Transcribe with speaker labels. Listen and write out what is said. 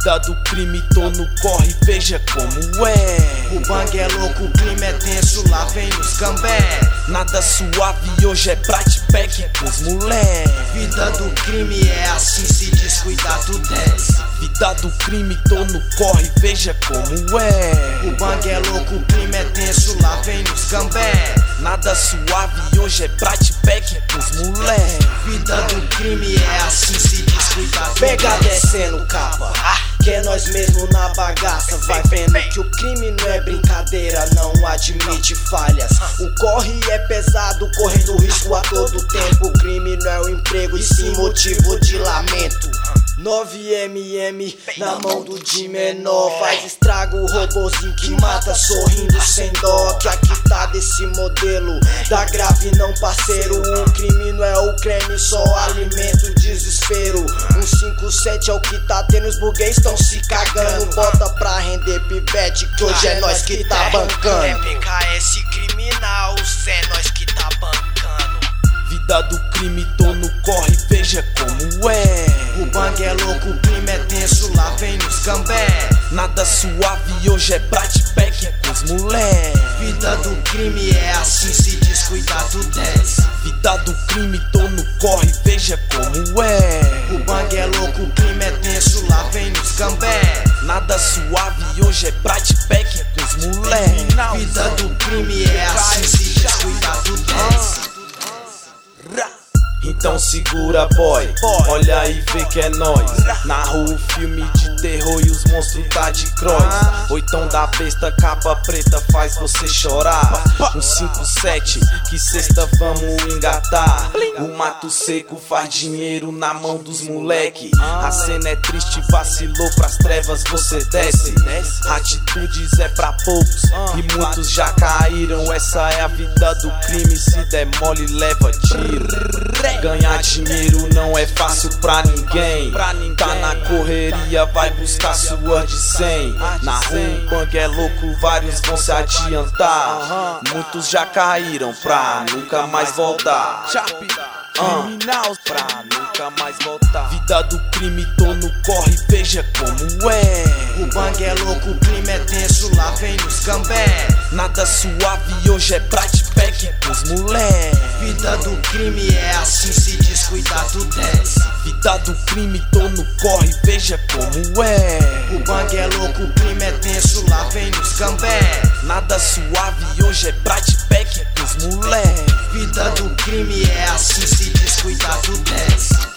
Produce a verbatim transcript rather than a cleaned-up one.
Speaker 1: Vida do crime, tô no corre, veja como é.
Speaker 2: O bang é louco, o clima é tenso, lá vem os cambé.
Speaker 1: Nada suave, hoje é Brat Pack com os mulher.
Speaker 2: Vida do crime é assim, se descuidar tu desce.
Speaker 1: Vida do crime, tô no corre, veja como é.
Speaker 2: O bang é louco, o clima é tenso, lá vem os cambé.
Speaker 1: Nada suave, hoje é Brat Pack com os mulher.
Speaker 2: Vida do crime é assim, se descuidar tu
Speaker 1: Pega
Speaker 2: desce.
Speaker 1: descendo capa,
Speaker 2: Que é nós mesmo na bagaça. Vai vendo que o crime não é brincadeira, não admite falhas. O corre é pesado, correndo risco a todo tempo. O crime não é um emprego e sim motivo de lamento. nove milímetros na mão do de menor, faz estrago, o robozinho que mata sorrindo sem dó. Que aqui tá desse modelo, da grave não parceiro. O crime não é o creme, só alimento desespero. Um cinco sete é o que tá tendo, os burguês tão se cagando. Bota pra render pivete, que hoje é nós que tá bancando.
Speaker 3: É P K S criminal, é nós que tá bancando.
Speaker 1: Vida do crime, tô no corre, veja como é.
Speaker 2: O bang é louco, o clima é tenso, lá vem os cambé.
Speaker 1: Nada suave, hoje é Brat Pack com os mulher.
Speaker 2: Vida do crime é assim, se descuidar tu desce.
Speaker 1: Vida do crime, tô no corre, veja como é.
Speaker 2: O bang é louco, o clima é tenso, lá vem os cambé.
Speaker 1: Nada suave, hoje é Brat Pack com os mulher.
Speaker 2: Vida do crime é assim, se descuidar tu desce.
Speaker 1: Então segura, boy, olha e vê que é nóis. Narra o filme de terror e os monstros tá de cross. Oitão da besta, capa preta faz você chorar. Um cinco sete, que sexta vamos engatar. O mato seco faz dinheiro na mão dos moleque. A cena é triste, vacilou pras trevas, você desce. Atitudes é pra poucos e muitos já caíram. Essa é a vida do crime, se der mole leva tiro. Ganhar dinheiro não é fácil pra ninguém. Tá na correria, vai buscar sua de cem. Na rua o bang é louco, vários vão se adiantar. Muitos já caíram pra nunca mais voltar. Criminal pra nunca mais voltar. Vida do crime, tô no corre, veja como é.
Speaker 2: O bang é louco, o clima é tenso, lá vem os cambé.
Speaker 1: Nada suave, hoje é Brat Pack com os mulher.
Speaker 2: Vida do crime é assim, se descuidar tu desce.
Speaker 1: Vida do crime, tô no corre, veja como é.
Speaker 2: O bang é louco, o clima é tenso, lá vem os cambé.
Speaker 1: Nada suave, hoje é Brat Pack com os mulher.
Speaker 2: Vida do crime é assim, se descuidar tu desce.